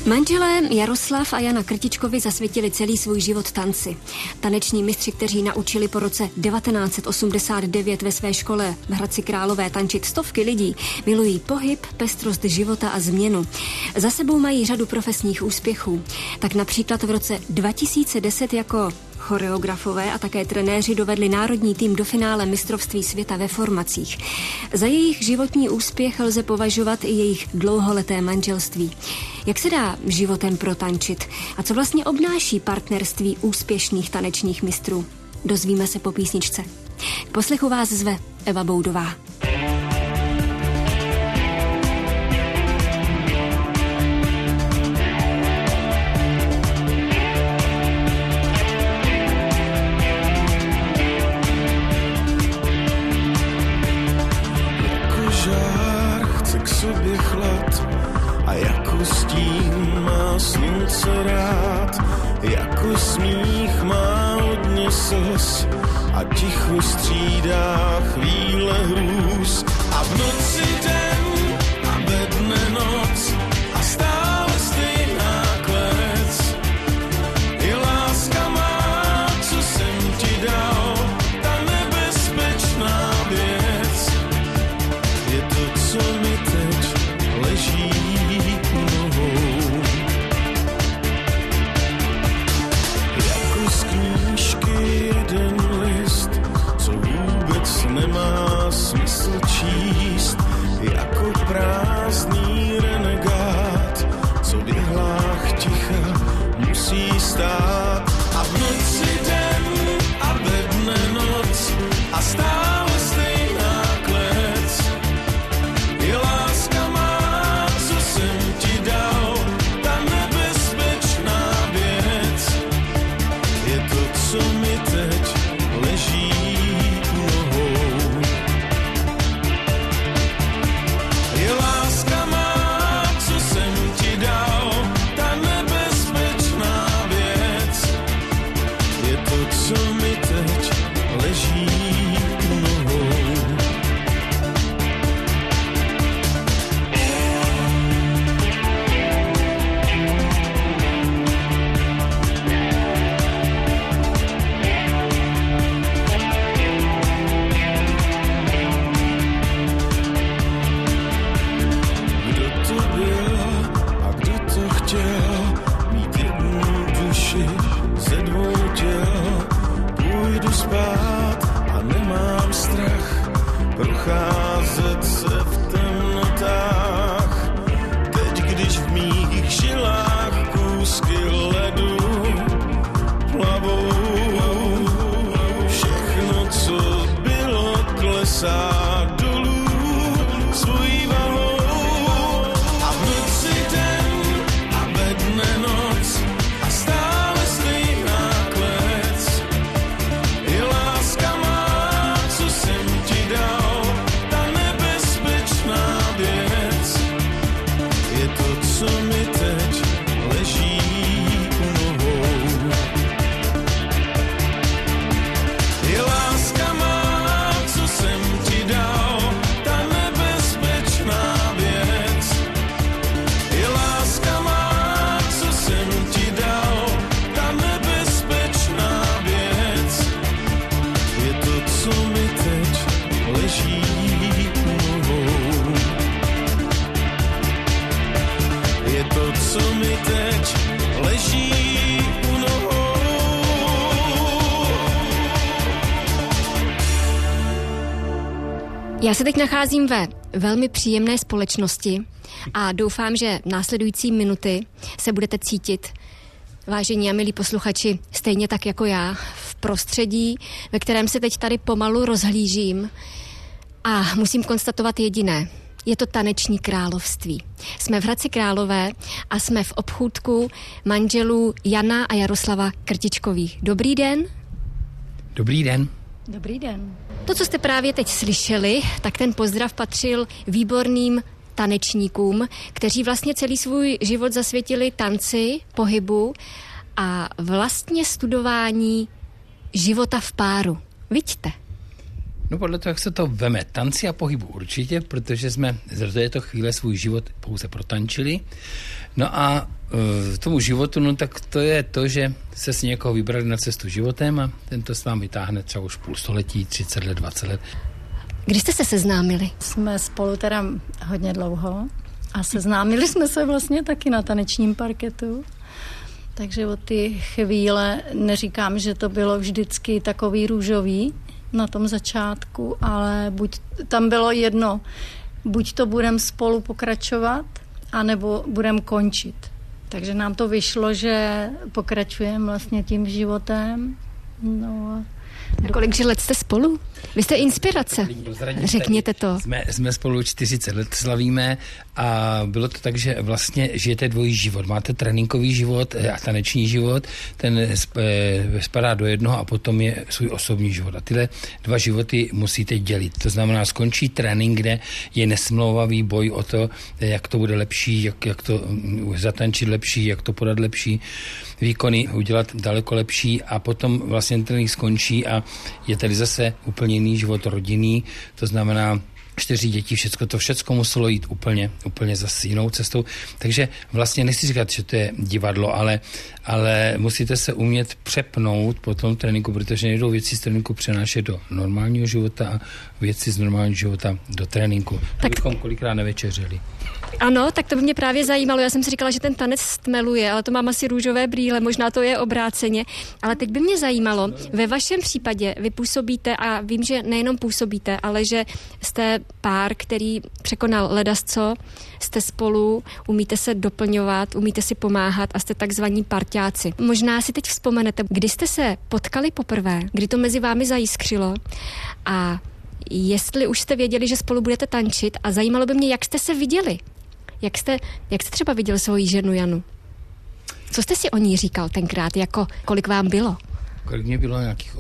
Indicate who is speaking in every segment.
Speaker 1: Manželé Jaroslav a Jana Krtičkovi zasvětili celý svůj život tanci. Taneční mistři, kteří naučili po roce 1989 ve své škole v Hradci Králové tančit stovky lidí, milují pohyb, pestrost života a změnu. Za sebou mají řadu profesních úspěchů. Tak například v roce 2010 jako choreografové a také trenéři dovedli národní tým do finále mistrovství světa ve formacích. Za jejich životní úspěch lze považovat i jejich dlouholeté manželství. Jak se dá životem protančit? A co vlastně obnáší partnerství úspěšných tanečních mistrů? Dozvíme se po písničce. K poslechu vás zve Eva Boudová.
Speaker 2: Jako smích má hodně slz a ticho střídá chvíle hrůz. A v noci den a ve dne noc a stále stejná klec. Je láska má, co jsem ti dal, ta nebezpečná věc. Je to, co mi teď leží u nohou. Jeden list, co vůbec nemá smysl číst, jako prázdný renegát, co v jehlách ticha musí stát. A v noci den a ve dne noc a stále stejná klec. Je láska má, co jsem ti dal, ta nebezpečná věc. Je to, co mi teď leží u nohou. Je láska má, co jsem ti dal, ta nebezpečná věc. Je to, co mi teď leží u nohou. Procházet se v temnotách, teď když v mých žilách kousky ledu plavou. Všechno, co bylo, klesá dolů svojí vahou. A v noci den a ve dne noc a stále stejná klec. Je láska má, co jsem ti dal, co mi teď leží u nohou. Je láska má, co jsem ti dal, ta nebezpečná věc. Je láska má, co jsem ti dal, ta nebezpečná věc. Je to, co mi teď leží u nohou. Je to, co mi teď leží u nohou.
Speaker 1: Já se teď nacházím ve velmi příjemné společnosti a doufám, že následující minuty se budete cítit, vážení a milí posluchači, stejně tak jako já, v prostředí, ve kterém se teď tady pomalu rozhlížím a musím konstatovat jediné. Je to taneční království. Jsme v Hradci Králové a jsme v obchůdku manželů Jana a Jaroslava Krtičkových. Dobrý den.
Speaker 3: Dobrý den.
Speaker 4: Dobrý den.
Speaker 1: To, co jste právě teď slyšeli, tak ten pozdrav patřil výborným tanečníkům, kteří vlastně celý svůj život zasvětili tanci, pohybu a vlastně studování života v páru. Vidíte?
Speaker 3: No podle toho, jak se to veme. Tanci a pohybu určitě, protože jsme do této chvíle svůj život pouze protančili. No a tomu životu, no tak to je to, že se si někoho vybrali na cestu životem a tento s vámi táhne třeba už půl století, 30 let, 20 let.
Speaker 1: Kdy jste se seznámili?
Speaker 4: Jsme spolu teda hodně dlouho a seznámili jsme se vlastně taky na tanečním parketu. Takže od ty chvíle neříkám, že to bylo vždycky takový růžový na tom začátku, ale buď tam bylo jedno, buď to budeme spolu pokračovat, anebo budeme končit. Takže nám to vyšlo, že pokračujeme vlastně tím životem. No.
Speaker 1: A kolik let jste spolu? Vy jste inspirace. Řekněte to.
Speaker 3: Jsme spolu 40 let slavíme a bylo to tak, že vlastně žijete dvojí život. Máte tréninkový život a taneční život, ten spadá do jednoho a potom je svůj osobní život. A tyhle dva životy musíte dělit. To znamená, skončí trénink, kde je nesmlouvavý boj o to, jak to bude lepší, jak to zatančit lepší, jak to podat lepší výkony, udělat daleko lepší a potom vlastně trénink skončí a je tady zase úplně jiný život rodinný, to znamená 4 děti, všecko muselo jít úplně zase jinou cestou. Takže vlastně nechci říkat, že to je divadlo, ale musíte se umět přepnout po tom tréninku, protože nejdou věci z tréninku přenášet do normálního života a věci z normálního života do tréninku. Tak bychom kolikrát nevečeřili.
Speaker 1: Ano, tak to by mě právě zajímalo. Já jsem si říkala, že ten tanec stmeluje, ale to mám asi růžové brýle, možná to je obráceně. Ale teď by mě zajímalo, ve vašem případě vy působíte, a vím, že nejenom působíte, ale že jste pár, který překonal ledasco, jste spolu, umíte se doplňovat, umíte si pomáhat a jste takzvaní parťáci. Možná si teď vzpomenete, kdy jste se potkali poprvé, kdy to mezi vámi zajiskřilo a jestli už jste věděli, že spolu budete tančit a zajímalo by mě, jak jste se viděli. Jak jste třeba viděl svoji ženu Janu? Co jste si o ní říkal tenkrát, jako kolik vám bylo?
Speaker 3: Kolik mě bylo, nějakých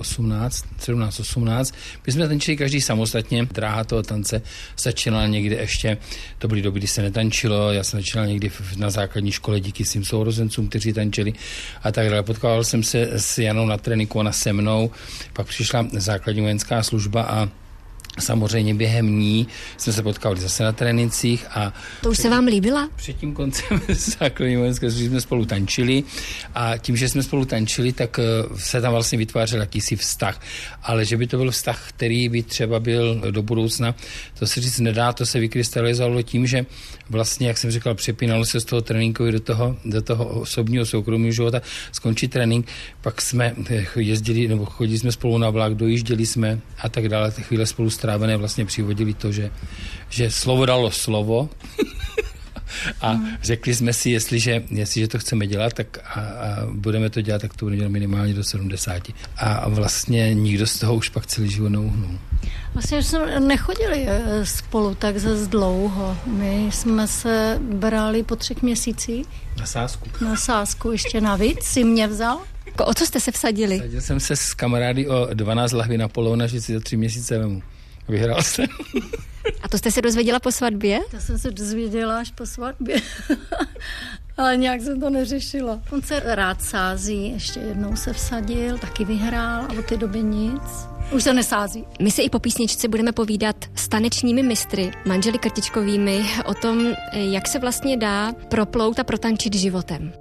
Speaker 3: 17-18. My jsme tančili každý samostatně. Dráha toho tance začínala někde ještě, to byly doby, kdy se netančilo, já jsem začínal někdy na základní škole díky svým sourozencům, kteří tančili a tak dále. Potkával jsem se s Janou na tréninku, ona se mnou, pak přišla základní vojenská služba a samozřejmě během ní jsme se potkali zase na trénincích a...
Speaker 1: To už se vám líbila?
Speaker 3: Před tím koncem základní vojenské služby jsme spolu tančili a tím, že jsme spolu tančili, tak se tam vlastně vytvářel jakýsi vztah. Ale že by to byl vztah, který by třeba byl do budoucna, to se říct nedá, to se vykrystalizovalo tím, že vlastně, jak jsem říkal, přepínalo se z toho tréninku do toho osobního soukromého života, skončí trénink, pak jsme jezdili, nebo chodili jsme spolu na vlak, dojížděli jsme a tak dále, ty chvíle spolu strávené vlastně přivodili to, že slovo dalo slovo a řekli jsme si, jestliže to chceme dělat, tak a budeme to dělat, tak to budeme dělat minimálně do 70. A vlastně nikdo z toho už pak celý život neuhnul.
Speaker 4: Vlastně jsme nechodili spolu tak zas dlouho. My jsme se brali po 3 měsících. Na sázku ještě navíc si mě vzal.
Speaker 1: O co jste se vsadili?
Speaker 3: Vsadil jsem se s kamarády o 12 lahví Napoleona, že si za 3 měsíce vemu. Vyhrál jsem.
Speaker 1: A to jste se dozvěděla po svatbě?
Speaker 4: To jsem se dozvěděla až po svatbě. Ale nějak jsem to neřešila. On se rád sází, ještě jednou se vsadil, taky vyhrál a od té doby nic. Už se nesází.
Speaker 1: My se i po písničce budeme povídat s tanečními mistry, manželi Krtičkovými, o tom, jak se vlastně dá proplout a protančit životem.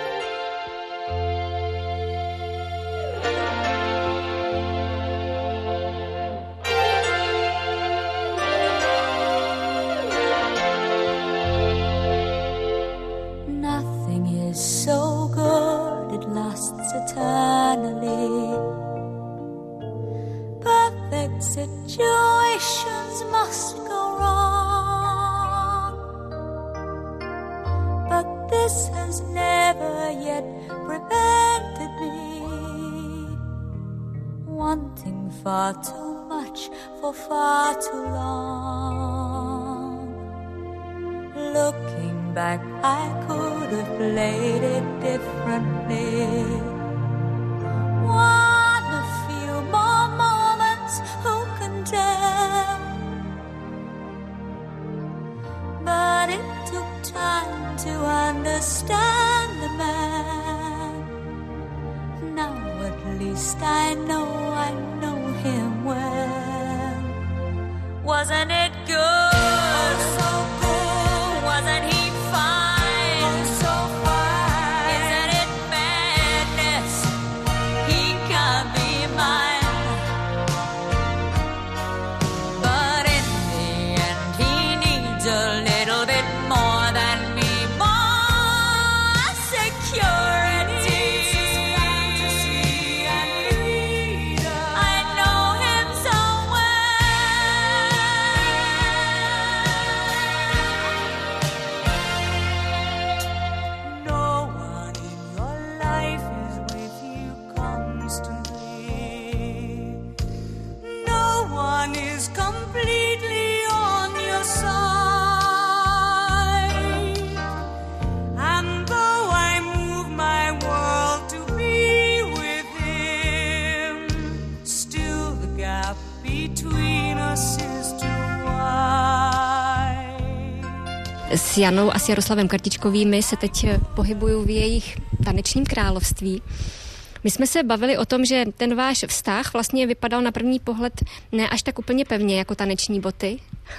Speaker 5: So good it lasts eternally. Perfect situations must go wrong, but this has never yet prevented me wanting far too much for far too long. Looking back, I could have played it differently. Want a few more moments, who can tell? But it took time to understand the man. Now at least I know him well. Wasn't it good? Oh, so good. Wasn't he fine? Oh, so fine. Isn't it madness? He can't be mine. But in the end, he needs a little bit more than me. More security. I know him so well. No one in your life is with you constantly. No one is completely on your side. And though I move my world to be with him, still the gap between us is too wide.
Speaker 1: S Janou a s Jaroslavem Kartičkovými se teď pohybuju v jejich tanečním království. My jsme se bavili o tom, že ten váš vztah vlastně vypadal na první pohled ne až tak úplně pevně jako taneční boty.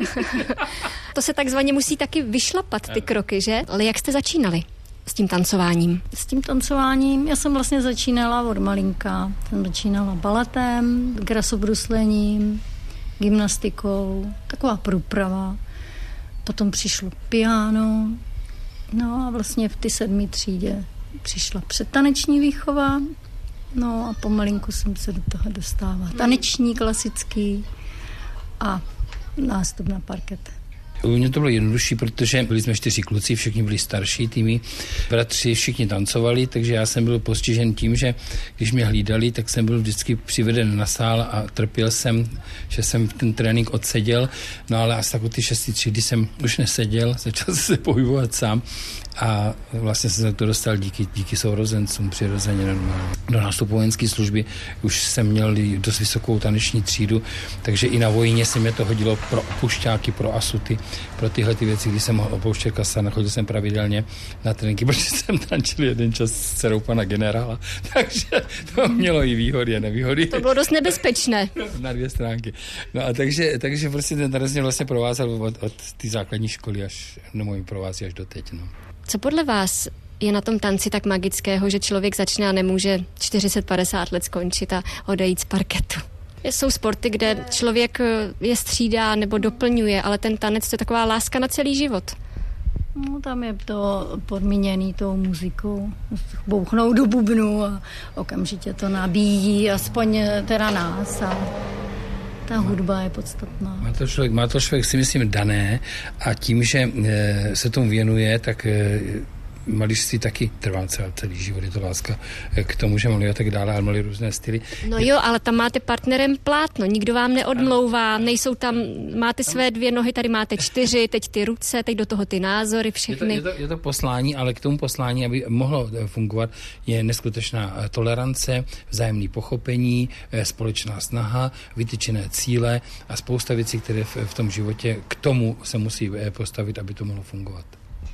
Speaker 1: To se takzvaně musí taky vyšlapat ty kroky, že? Ale jak jste začínali s tím tancováním?
Speaker 4: S tím tancováním já jsem vlastně začínala od malinka. Jsem začínala baletem, krasobruslením, gymnastikou, taková průprava. Potom přišlo piano. No a vlastně v ty 7. třídě přišla předtaneční výchova. No a pomalinku jsem se do toho dostávala. Taneční, klasický a nástup na parket.
Speaker 3: U mě to bylo jednodušší, protože byli jsme 4 kluci, všichni byli starší, tými bratři, všichni tancovali, takže já jsem byl postižen tím, že když mě hlídali, tak jsem byl vždycky přiveden na sál a trpěl jsem, že jsem ten trénink odseděl, no ale asi tak od ty 6. třídy jsem už neseděl, začal jsem se pohybovat sám a vlastně jsem se to dostal díky sourozencům přirozeně normálně. Do nástupu vojenské služby už jsem měl dost vysokou taneční třídu, takže i na vojně se mě to hodilo pro opušťáky, pro asuty, pro tyhle ty věci, když jsem mohl opouštět Kasán, chodil jsem pravidelně na tréninky, protože jsem tančil jeden čas s dcerou pana generála, takže to mělo i výhody a nevýhody.
Speaker 1: To bylo dost nebezpečné.
Speaker 3: Na 2 stránky. No a takže prostě ten tanec mě vlastně provázel od té základní školy až no můj provází až do teď. No.
Speaker 1: Co podle vás je na tom tanci tak magického, že člověk začne a nemůže 40-50 let skončit a odejít z parketu? Jsou sporty, kde člověk je střídá nebo doplňuje, ale ten tanec to je taková láska na celý život.
Speaker 4: No, tam je to podmíněný tou muzikou. Bouchnou do bubnu a okamžitě to nabíjí, aspoň teda nás. A ta hudba je podstatná.
Speaker 3: Má to člověk si myslím dané a tím, že se tomu věnuje, tak malířství taky trvá celý život, je to láska k tomu, že maluje a tak dále, ale malí různé styly.
Speaker 1: No jo, ale tam máte partnerem plátno, nikdo vám neodmlouvá, nejsou tam, máte své 2 nohy, tady máte 4, teď ty ruce, teď do toho ty názory, všechny.
Speaker 3: Je to poslání, ale k tomu poslání, aby mohlo fungovat, je neskutečná tolerance, vzájemné pochopení, společná snaha, vytyčené cíle a spousta věcí, které v tom životě k tomu se musí postavit, aby to mohlo fungovat.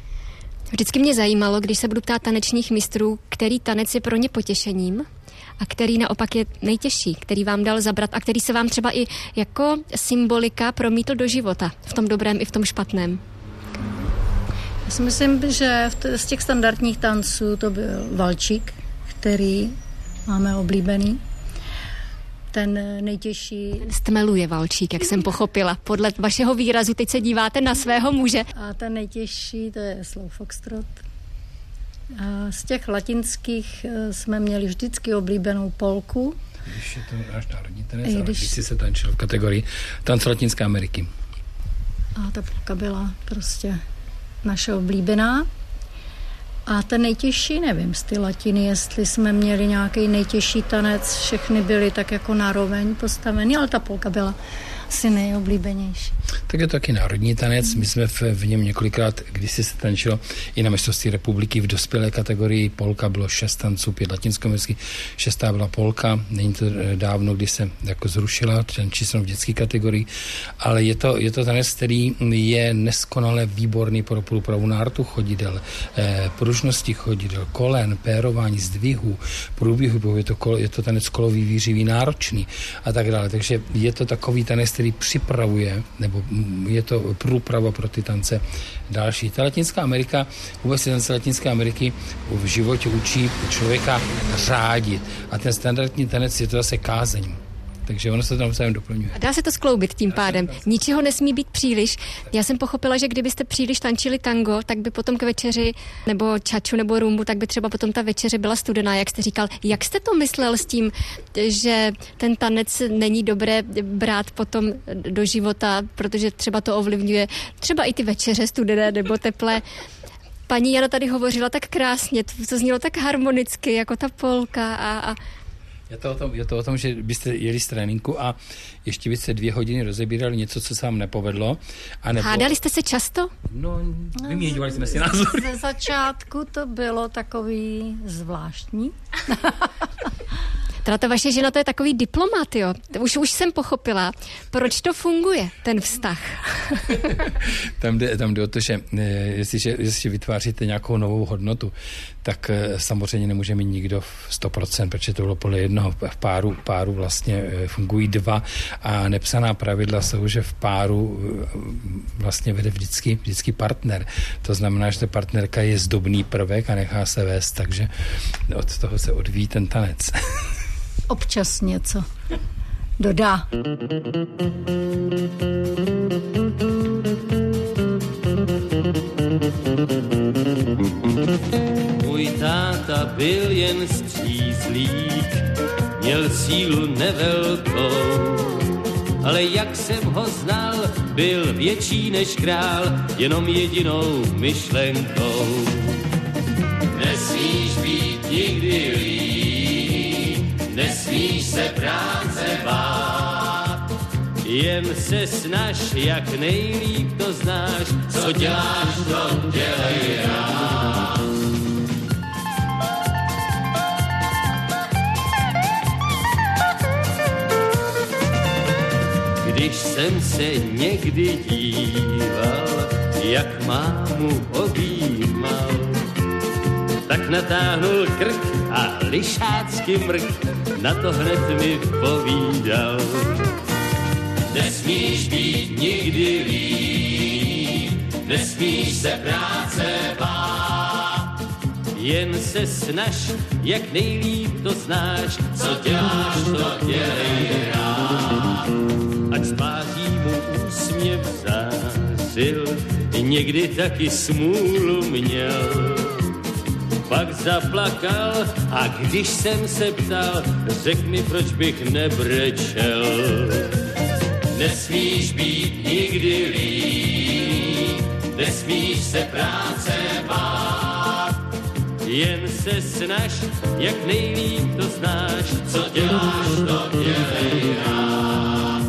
Speaker 1: Vždycky mě zajímalo, když se budu ptát tanečních mistrů, který tanec je pro ně potěšením a který naopak je nejtěžší, který vám dal zabrat a který se vám třeba i jako symbolika promítl do života, v tom dobrém i v tom špatném.
Speaker 4: Já si myslím, že z těch standardních tanců to byl valčík, který máme oblíbený. Ten nejtěžší...
Speaker 1: Stmeluje valčík, jak jsem pochopila. Podle vašeho výrazu teď se díváte na svého muže.
Speaker 4: A ten nejtěžší, to je slow foxtrot. A z těch latinských jsme měli vždycky oblíbenou polku.
Speaker 3: Když je to náš národní tanec, ale když se tančil v kategorii tanc Latinské Ameriky.
Speaker 4: A ta polka byla prostě naše oblíbená. A ten nejtěžší, nevím, z ty latiny, jestli jsme měli nějaký nejtěžší tanec, všechny byly tak jako naroveň postavený, ale ta polka byla asi nejoblíbenější.
Speaker 3: Tak je to taky národní tanec. My jsme v něm několikrát, když se tančilo i na mistrovství republiky v dospělé kategorii. Polka bylo 6 tanců, 5 latinskoamerických, 6. byla polka. Není to dávno, kdy se jako zrušila, tančí v dětské kategorii, ale je to tanec, který je neskonale výborný pro průpravu nártu chodidel, pružnosti chodidel, kolen, pérování, zdvihu, průběhu, je to tanec kolový, výřivý, náročný a tak dále. Takže je to takový tanec, který připravuje, nebo je to průprava pro ty tance další. Ta Latinská Amerika, vůbec tance Latinské Ameriky v životě učí člověka řádit. A ten standardní tanec je to zase kázeň. Takže ono se tam vzájem doplňuje.
Speaker 1: A dá se to skloubit tím pádem. Ničeho nesmí být příliš. Já jsem pochopila, že kdybyste příliš tančili tango, tak by potom k večeři nebo čaču nebo rumbu, tak by třeba potom ta večeře byla studená, jak jste říkal. Jak jste to myslel s tím, že ten tanec není dobré brát potom do života, protože třeba to ovlivňuje třeba i ty večeře studené nebo teplé? Paní Jana tady hovořila tak krásně, to znělo tak harmonicky, jako ta polka a
Speaker 3: Je to o tom, že byste jeli z tréninku a ještě byste 2 hodiny rozebírali něco, co se vám nepovedlo.
Speaker 1: Hádali jste se často?
Speaker 3: No, vyměňovali jsme si názory.
Speaker 4: Ze začátku to bylo takový zvláštní.
Speaker 1: Teda ta vaše žena, to je takový diplomat, jo. Už jsem pochopila, proč to funguje, ten vztah.
Speaker 3: Tam jde o to, že jestliže vytváříte nějakou novou hodnotu, tak samozřejmě nemůže mít nikdo 100%, protože to bylo podle jednoho. V páru vlastně fungují 2 a nepsaná pravidla jsou, že v páru vlastně vede vždycky partner. To znamená, že ta partnerka je zdobný prvek a nechá se vést, takže od toho se odvíjí ten tanec.
Speaker 4: Občas něco dodá.
Speaker 2: Můj táta byl jen střízlík, měl sílu nevelkou, ale jak jsem ho znal, byl větší než král, jenom jedinou myšlenkou. Nesmíš být nikdy líp, nesmíš se práce bát, jen se snaž, jak nejlíp to znáš, co děláš, to dělej rád. Když jsem se někdy díval, jak mámu objímal, tak natáhnul krk a lišácky mrk, na to hned mi povídal. Nesmíš být nikdy líp, nesmíš se práce bát, jen se snaž, jak nejlíp to znáš, co děláš, to dělej rád. Ať spáří mu úsměv zářil, někdy taky smůlu měl. Pak zaplakal a když jsem se ptal, řek mi, proč bych nebrečel. Nesmíš být nikdy líp, nesmíš se práce bát, jen se snaž, jak nejlíp to znáš, co děláš, to dělej rád.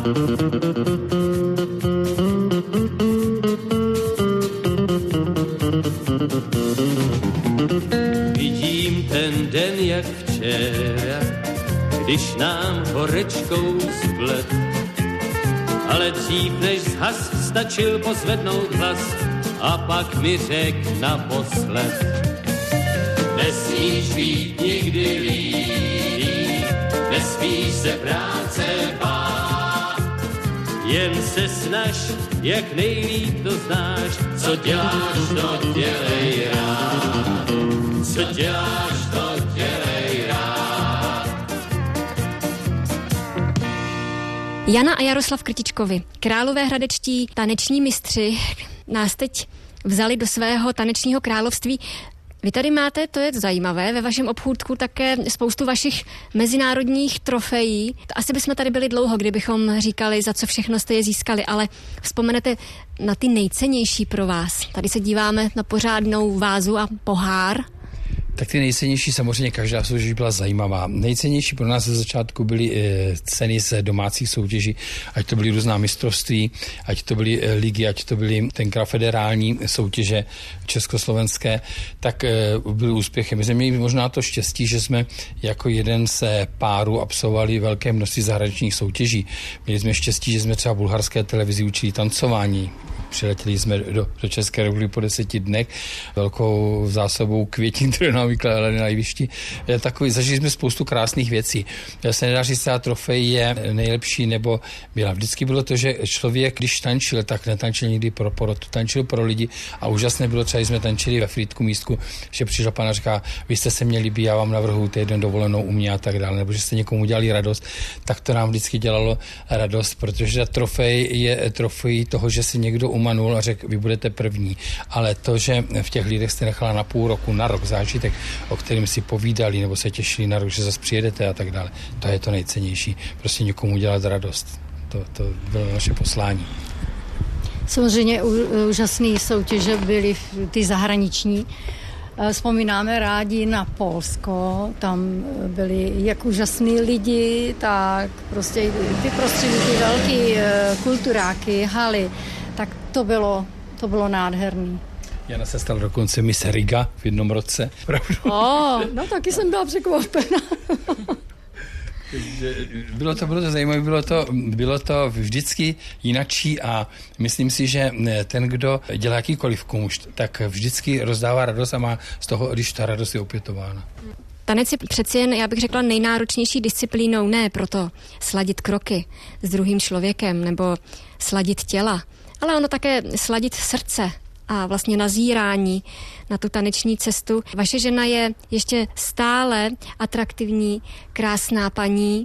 Speaker 2: Vidím ten den jak včera, když nám horečkou splet, ale dřív než zhas stačil pozvednout hlas a pak mi řek naposled. Nesmíš být nikdy líp, nesmíš se práce bát, jen se snaž, jak nejlíp to znáš, co děláš, to dělej rád. Co děláš, to dělej rád.
Speaker 1: Jana a Jaroslav Krtičkovi, královéhradečtí taneční mistři, nás teď vzali do svého tanečního království. Vy tady máte, to je zajímavé, ve vašem obchůdku také spoustu vašich mezinárodních trofejí. Asi bychom tady byli dlouho, kdybychom říkali, za co všechno jste je získali, ale vzpomenete na ty nejcennější pro vás. Tady se díváme na pořádnou vázu a pohár.
Speaker 3: Tak ty nejcennější, samozřejmě každá soutěž byla zajímavá. Nejcennější pro nás ze začátku byly ceny z domácích soutěží, ať to byly různá mistrovství, ať to byly ligy, ať to byly tenkrát federální soutěže československé, tak byly úspěchy. My jsme měli možná to štěstí, že jsme jako jeden z párů absolvovali velké množství zahraničních soutěží. Měli jsme štěstí, že jsme třeba v bulharské televizi učili tancování. Přiletěli jsme do České republiky po 10 dnech velkou zásobou květin, které nám vykládali na jevišti. Zažili jsme spoustu krásných věcí. Já se nedá říct, že trofej je nejlepší, nebo byla. Vždycky bylo to, že člověk, když tančil, tak netančil nikdy pro porotu, tančil pro lidi a úžasné bylo třeba, když jsme tančili ve Frýdku místku, že přišla pana a říká, vy jste se mě líbí, já vám navrhuji týden dovolenou u mě a tak dále, nebo že jste někomu udělali radost, tak to nám vždycky dělalo radost, protože trofej je trofej toho, že si někdo umanul a řekl, vy budete první. Ale to, že v těch lidech jste nechala na půl roku, na rok zážitek, o kterým si povídali nebo se těšili na rok, že zase přijedete a tak dále, to je to nejcennější. Prostě někomu udělat radost. To bylo naše poslání.
Speaker 4: Samozřejmě úžasné soutěže byly ty zahraniční. Vzpomínáme rádi na Polsko, tam byli jak úžasní lidi, tak prostě ty prostředí, ty velký kulturáky, haly, tak to bylo nádherný.
Speaker 3: Jana se stala dokonce Miss Riga v jednom roce.
Speaker 4: No taky jsem byla překvapena.
Speaker 3: Bylo to zajímavé, bylo to vždycky jinačí a myslím si, že ten, kdo dělá jakýkoliv kumšt, tak vždycky rozdává radost a má z toho, když ta radost je opětována.
Speaker 1: Tanec je přeci jen, já bych řekla, nejnáročnější disciplínou, ne proto sladit kroky s druhým člověkem nebo sladit těla, ale ono také sladit srdce a vlastně nazírání na tu taneční cestu. Vaše žena je ještě stále atraktivní, krásná paní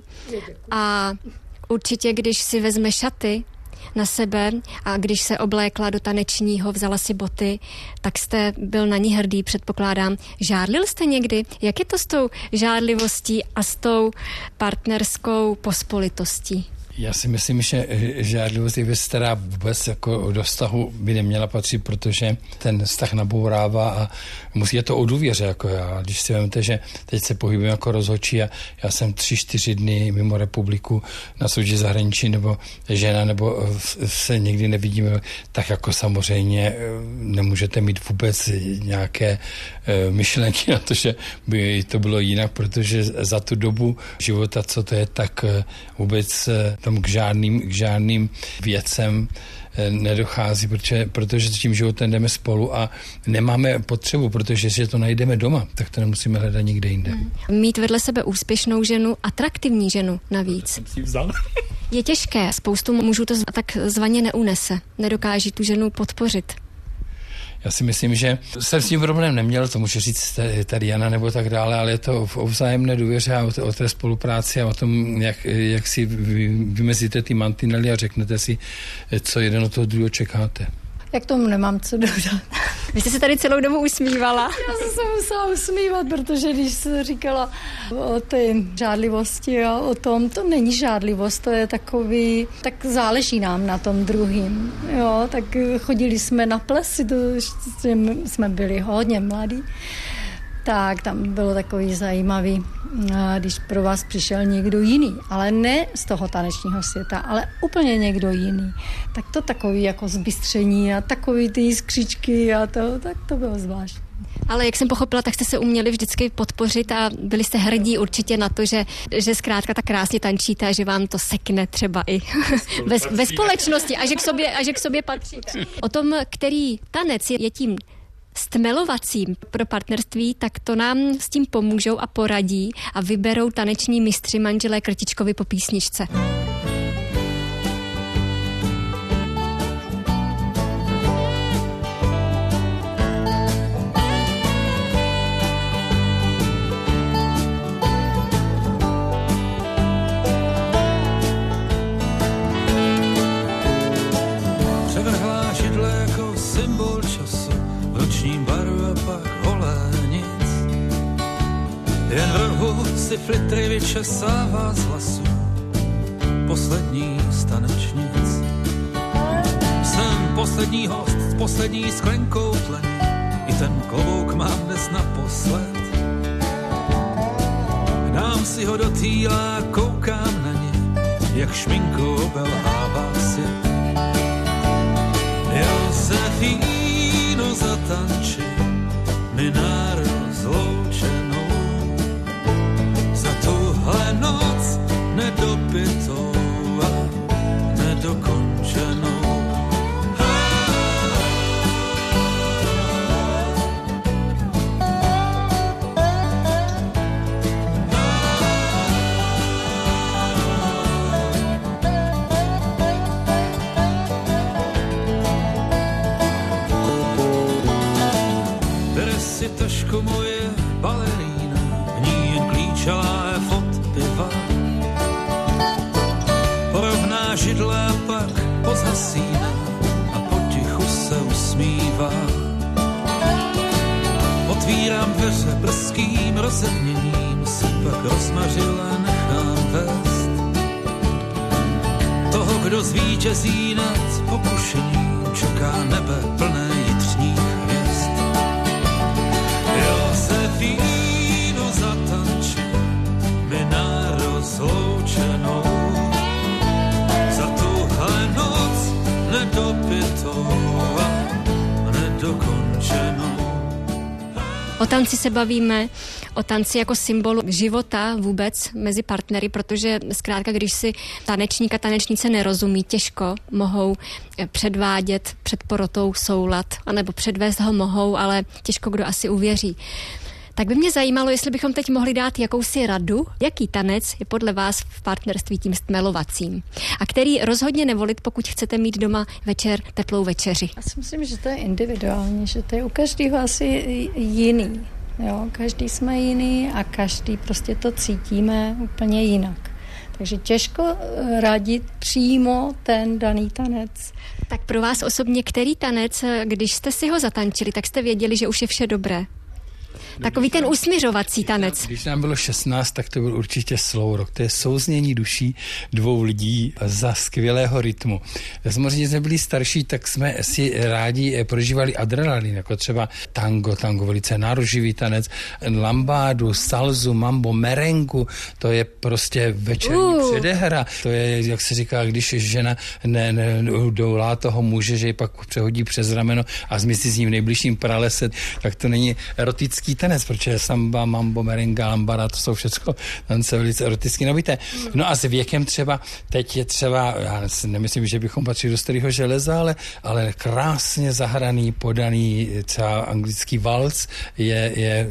Speaker 1: a určitě, když si vezme šaty na sebe a když se oblékla do tanečního, vzala si boty, tak jste byl na ní hrdý, předpokládám. Žárlil jste někdy? Jak je to s tou žárlivostí a s tou partnerskou pospolitostí?
Speaker 3: Já si myslím, že žádlivost je věc, která vůbec jako do vztahu by neměla patřit, protože ten vztah nabourává a je to o důvěře, jako já. Když si vezmete, že teď se pohybujeme jako rozhodčí a já jsem 3-4 dny mimo republiku na soutěži zahraničí nebo žena, nebo se nikdy nevidíme, tak jako samozřejmě nemůžete mít vůbec nějaké myšlenky na to, že by to bylo jinak, protože za tu dobu života, co to je, tak vůbec tam k žádným věcem nedochází, protože s tím životem jdeme spolu a nemáme potřebu, protože jestli to najdeme doma, tak to nemusíme hledat nikde jinde.
Speaker 1: Mít vedle sebe úspěšnou ženu, atraktivní ženu navíc. Je těžké, spoustu mužů to tak zvaně neunese, nedokáží tu ženu podpořit.
Speaker 3: Já si myslím, že jsem s tím problém neměl, to může říct tady Jana nebo tak dále, ale je to o vzájemné důvěře a o té spolupráci a o tom, jak si vymezíte ty mantinely a řeknete si, co jeden od toho druhého čekáte.
Speaker 4: Jak tomu nemám co dodat.
Speaker 1: Vy jste se tady celou dobu usmívala.
Speaker 4: Já jsem se musela usmívat, protože když se říkala o té žádlivosti a o tom, to není žádlivost, to je takový, tak záleží nám na tom druhým. Jo, tak chodili jsme na plesy, jsme byli hodně mladí. Tak tam bylo takový zajímavý, když pro vás přišel někdo jiný, ale ne z toho tanečního světa, ale úplně někdo jiný. Tak to takový jako zbystření a takový ty jiskřičky a to, tak to bylo zvláštní.
Speaker 1: Ale jak jsem pochopila, tak jste se uměli vždycky podpořit a byli jste hrdí určitě na to, že zkrátka tak krásně tančíte a že vám to sekne třeba i ve společnosti a že k sobě patříte. O tom, který tanec je tím stmelovacím pro partnerství, tak to nám s tím pomůžou a poradí a vyberou taneční mistři manželé Krtičkovi po písničce.
Speaker 2: Převrhlá židle jako symbol času, nočním baru a pak holé nic. Jen v rohu si flitry vyčesává z hlasu poslední z tanečnic. Jsem poslední host s poslední sklenkou tlení, i ten klobouk mám dnes naposled.
Speaker 6: Dávám si ho do týla, koukám na ně, jak šminkou obelhává svět. Josefíno, zatanči mi na rozloučenou za tuhle noc nedopitou a nedokončenou. Si tašku moje balerína, v ní jen klíčová fot piva. Porovná židle a pak pozhasíná a potichu se usmívá. Otvírám dveře brzkým rozedněním, si pak rozmařila nechám vést. Toho, kdo zvítězí nad pokušením, čeká nebe plné jitřních hvězd. Josefíno, zatanči mi na rozloučenou za tuhle noc nedopitou a nedokončenou.
Speaker 1: O tanci se bavíme, o tanci jako symbolu života vůbec mezi partnery, protože zkrátka, když si tanečník a tanečnice nerozumí, těžko mohou předvádět před porotou soulad, anebo předvést ho mohou, ale těžko kdo asi uvěří. Tak by mě zajímalo, jestli bychom teď mohli dát jakousi radu, jaký tanec je podle vás v partnerství tím stmelovacím a který rozhodně nevolit, pokud chcete mít doma večer teplou večeři.
Speaker 4: Já si myslím, že to je individuální, že to je u každého asi jiný. Jo? Každý jsme jiný a každý prostě to cítíme úplně jinak. Takže těžko radit přímo ten daný tanec.
Speaker 1: Tak pro vás osobně, který tanec, když jste si ho zatančili, tak jste věděli, že už je vše dobré? Takový ten usměřovací tanec.
Speaker 3: Když nám bylo 16, tak to byl určitě slow rock. To je souznění duší dvou lidí za skvělého rytmu. Samozřejmě jsme byli starší, tak jsme si rádi prožívali adrenalin, jako třeba tango velice nároživý tanec, lambádu, salzu, mambo, merengu, to je prostě večerní předehra. To je, jak se říká, když žena nedoulá toho muže, že ji pak přehodí přes rameno a zmizí s ním v nejbližším pralese, tak to není erotický tanec, protože samba, mambo, merenga, lambada, to jsou všechno tance velice eroticky nabité. No a s věkem třeba, teď je třeba, já nemyslím, že bychom patřili do starého železa, ale krásně zahraný, podaný, třeba anglický vals je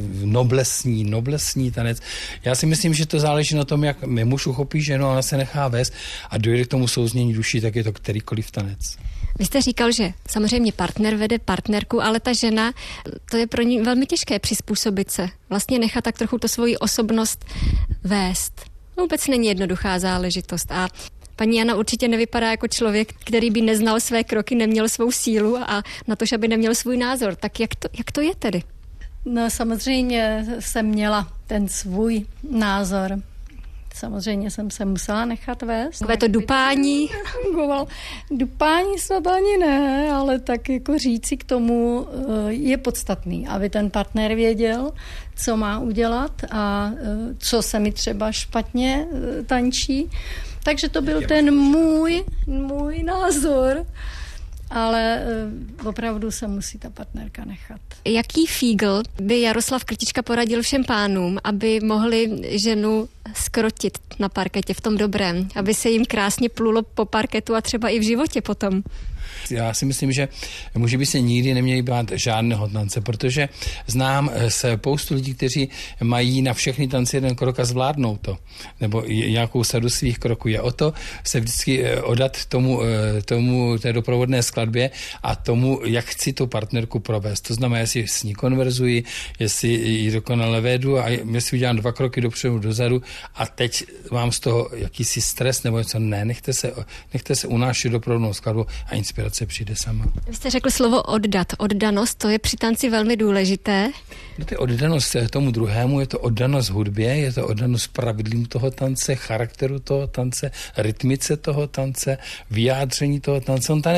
Speaker 3: noblesní tanec. Já si myslím, že to záleží na tom, jak muž uchopí ženu, ona se nechá vést a dojde k tomu souznění duší, tak je to kterýkoliv tanec.
Speaker 1: Vy jste říkal, že samozřejmě partner vede partnerku, ale ta žena, to je pro ní velmi těžké přizpůsobit se. Vlastně nechat tak trochu to svoji osobnost vést. Vůbec není jednoduchá záležitost a paní Jana určitě nevypadá jako člověk, který by neznal své kroky, neměl svou sílu a na to, že by neměl svůj názor. Tak jak to je tedy?
Speaker 4: No samozřejmě jsem měla ten svůj názor. Samozřejmě jsem se musela nechat vést.
Speaker 1: Takové to dupání?
Speaker 4: Dupání snad ani ne, ale tak jako říci k tomu je podstatný, aby ten partner věděl, co má udělat a co se mi třeba špatně tančí. Takže to byl ten můj názor. Ale opravdu se musí ta partnerka nechat.
Speaker 1: Jaký fígl by Jaroslav Krtička poradil všem pánům, aby mohli ženu skrotit na parketě v tom dobrém, aby se jim krásně plulo po parketu a třeba i v životě potom?
Speaker 3: Já si myslím, že muži by se nikdy neměli bát žádného tance, protože znám spoustu lidí, kteří mají na všechny tance jeden krok a zvládnou to. Nebo nějakou sadu svých kroků. Je o to se vždycky odat tomu té doprovodné skladbě a tomu, jak chci tu partnerku provést. To znamená, jestli s ní konverzuji, jestli ji dokonale vedu a jestli udělám 2 kroky dopředu, dozadu a teď mám z toho jakýsi stres nebo něco. Ne, nechte se unášet doprovodnou skladbu a inspirace přijde sama.
Speaker 1: Vy jste řekl slovo oddat. Oddanost, to je při tanci velmi důležité.
Speaker 3: No to je oddanost tomu druhému, je to oddanost hudbě, je to oddanost pravidlům toho tance, charakteru toho tance, rytmice toho tance, vyjádření toho tance. On tanec je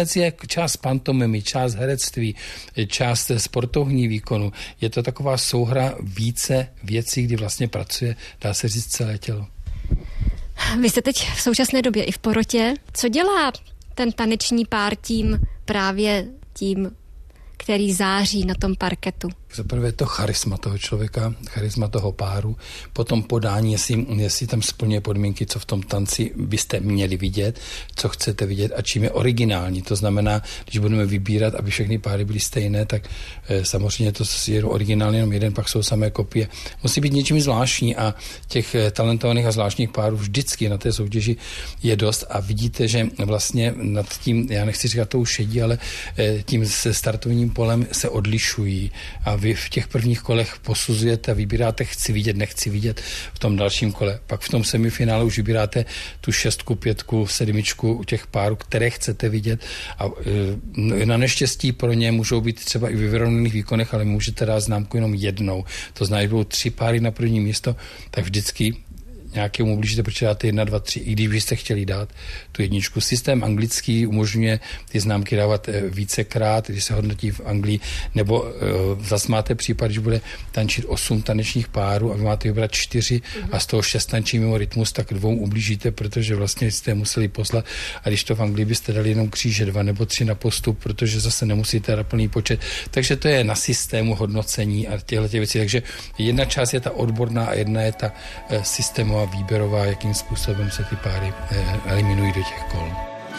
Speaker 3: část pantomimy, část herectví, část sportovní výkonu. Je to taková souhra více věcí, kdy vlastně pracuje, dá se říct, celé tělo.
Speaker 1: Vy jste teď v současné době i v porotě. Co dělá ten taneční pár tím, který září na tom parketu?
Speaker 3: Zaprvé to charisma toho člověka, charisma toho páru, potom podání, jestli tam splňuje podmínky, co v tom tanci byste měli vidět, co chcete vidět a čím je originální. To znamená, když budeme vybírat, aby všechny páry byly stejné, tak samozřejmě to je originální jenom jeden, pak jsou samé kopie. Musí být něčím zvláštní a těch talentovaných a zvláštních párů vždycky na té soutěži je dost a vidíte, že vlastně nad tím, já nechci říkat to už jedí, ale tím se startovním polem se odlišují a vy v těch prvních kolech posuzujete a vybíráte chci vidět, nechci vidět v tom dalším kole. Pak v tom semifinále už vybíráte tu 6, 5, 7 u těch párů, které chcete vidět a na neštěstí pro ně můžou být třeba i ve vyrovnaných výkonech, ale můžete dát známku jenom jednou. To znamená, že budou 3 páry na první místo, tak vždycky nějakému ublížíte, protože dáte 1, 2, 3, i když byste chtěli dát tu jedničku. Systém anglický umožňuje ty známky dávat vícekrát, když se hodnotí v Anglii, nebo zase máte případ, když bude tančit 8 tanečních párů a vy máte vybrat 4 a z toho 6 tančí mimo rytmus, tak 2 ublížíte, protože vlastně jste museli poslat a když to v Anglii byste dali jenom kříže 2 nebo 3 na postup, protože zase nemusíte dát plný počet. Takže to je na systému hodnocení a těchto věcí. Takže jedna část je ta odborná a jedna je ta systémová výběrová, jakým způsobem se ty páry eliminují do těch kol.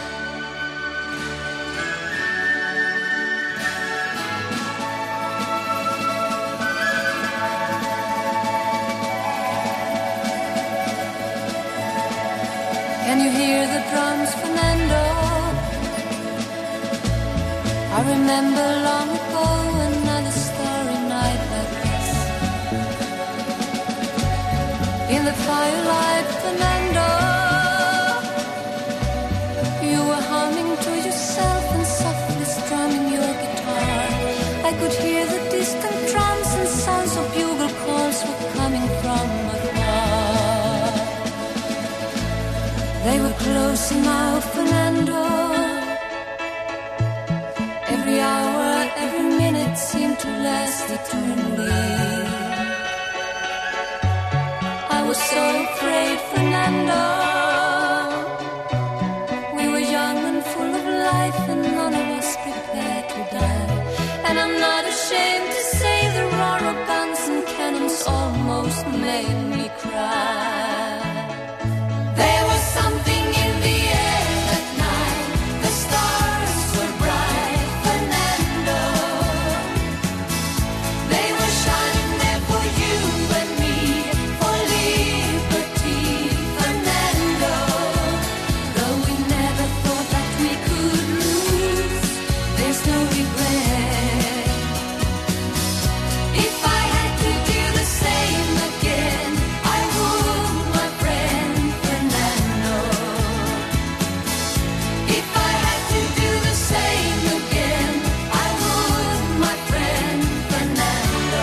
Speaker 7: Can you hear the drums, Fernando? I remember long ago another starry night like this. In the firelight, Fernando, you were humming to yourself and softly strumming your guitar. I could hear the distant drums and sounds of bugle calls were coming from afar. They were close now, Fernando. Every hour, every minute seemed to last eternally. I was so afraid, Fernando. We were young and full of life and none of us prepared to die. And I'm not ashamed to say the roar of guns and cannons almost made me cry. There was something in the air that night. The stars were bright, Fernando. They were shining there for you and me, for liberty, Fernando. Though we never thought that we could lose, there's no regret. If I had to do the same again, I would, my friend Fernando. If I had to do the same again, I would, my friend Fernando.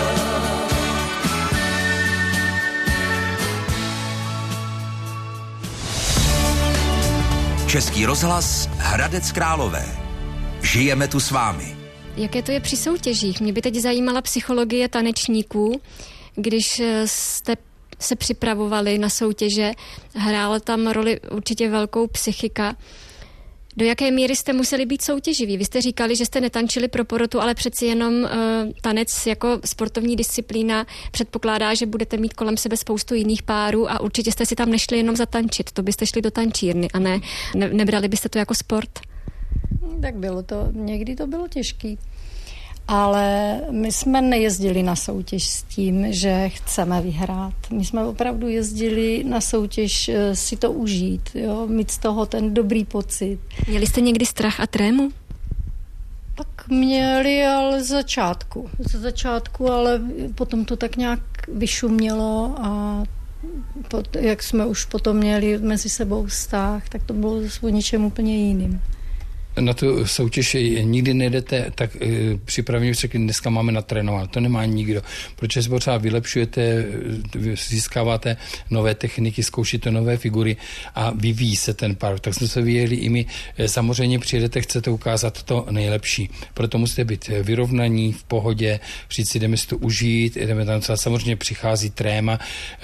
Speaker 8: Český rozhlas Hradec Králové. Žijeme tu s vámi.
Speaker 1: Jaké to je při soutěžích? Mě by teď zajímala psychologie tanečníků, když jste se připravovali na soutěže, hrála tam roli určitě velkou psychika. Do jaké míry jste museli být soutěživí? Vy jste říkali, že jste netančili pro porotu, ale přeci jenom tanec jako sportovní disciplína předpokládá, že budete mít kolem sebe spoustu jiných párů a určitě jste si tam nešli jenom zatančit. To byste šli do tančírny a nebrali byste to jako sport.
Speaker 4: Tak bylo to, někdy to bylo těžký. Ale my jsme nejezdili na soutěž s tím, že chceme vyhrát. My jsme opravdu jezdili na soutěž si to užít, jo? Mít z toho ten dobrý pocit.
Speaker 1: Měli jste někdy strach a trému?
Speaker 4: Tak měli, ale z začátku, ale potom to tak nějak vyšumělo a jak jsme už potom měli mezi sebou vztah, tak to bylo o něčem úplně jiným.
Speaker 3: na tu soutěž nikdy nejdete tak připraveně, řekli, dneska máme natrénovat. To nemá nikdo. Protože se pořád vylepšujete, získáváte nové techniky, zkoušíte nové figury a vyvíjí se ten park. Tak jsme se vyjeli i my. Samozřejmě přijedete, chcete ukázat to nejlepší. Proto musíte být vyrovnaní, v pohodě, říct si, jdeme si to užít, jdeme tancovat. Samozřejmě přichází tréma.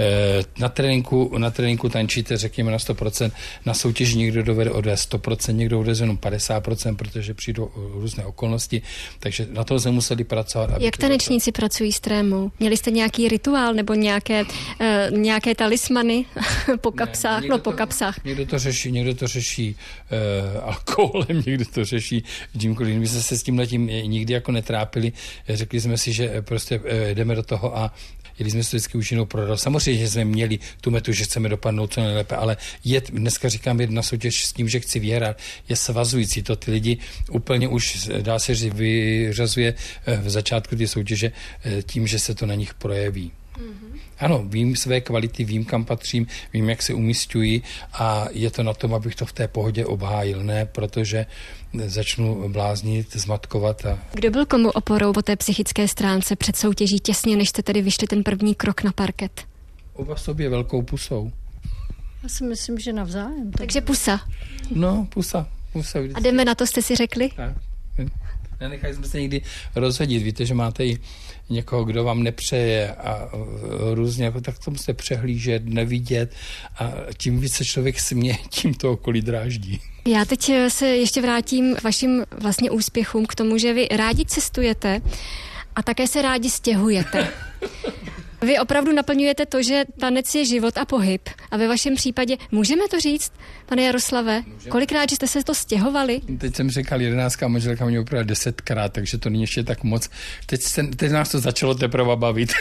Speaker 3: Na tréninku tančíte, řekněme, na 100%. Na soutěži někdo dovede odvést 100%, někdo odvede jenom 50%, protože přijdou různé okolnosti. Takže na to jsme museli pracovat.
Speaker 1: Jak tanečníci pracují s trémou? Měli jste nějaký rituál nebo nějaké talismany po kapsách? Po kapsách.
Speaker 3: Někdo to řeší alkoholem, někdo to řeší čímkoliv. My jsme se s tímhletím nikdy jako netrápili. Řekli jsme si, že prostě jdeme do toho a jeli jsme se vždycky už jinou prodal. Samozřejmě, že jsme měli tu metu, že chceme dopadnout co nejlépe, ale dneska říkám, jít na soutěž s tím, že chci vyhrát, je svazující. To ty lidi úplně už, dá se říct, vyřazuje v začátku ty soutěže tím, že se to na nich projeví. Mm-hmm. Ano, vím své kvality, vím, kam patřím, vím, jak se umísťuji a je to na tom, abych to v té pohodě obhájil, ne, protože začnu bláznit, zmatkovat.
Speaker 1: Kdo byl komu oporou po té psychické stránce před soutěží těsně, než jste tedy vyšli ten první krok na parket?
Speaker 3: Oba sobě velkou pusou.
Speaker 4: Já si myslím, že navzájem.
Speaker 1: Takže pusa.
Speaker 3: No, pusa.
Speaker 1: A jdeme na to, jste si řekli?
Speaker 3: Tak. Nenechali jsme se nikdy rozhodit. Víte, že máte i někoho, kdo vám nepřeje a různě, tak to musíte přehlížet, nevidět a tím více člověk směje, tím to okolí dráždí.
Speaker 1: Já teď se ještě vrátím k vašim vlastně úspěchům, k tomu, že vy rádi cestujete a také se rádi stěhujete. Vy opravdu naplňujete to, že tanec je život a pohyb. A ve vašem případě, můžeme to říct, pane Jaroslave, kolikrát jste se to stěhovali?
Speaker 3: Teď jsem říkal 11 a manželka mě opravdu 10krát, takže to není ještě tak moc. Teď nás to začalo teprve bavit.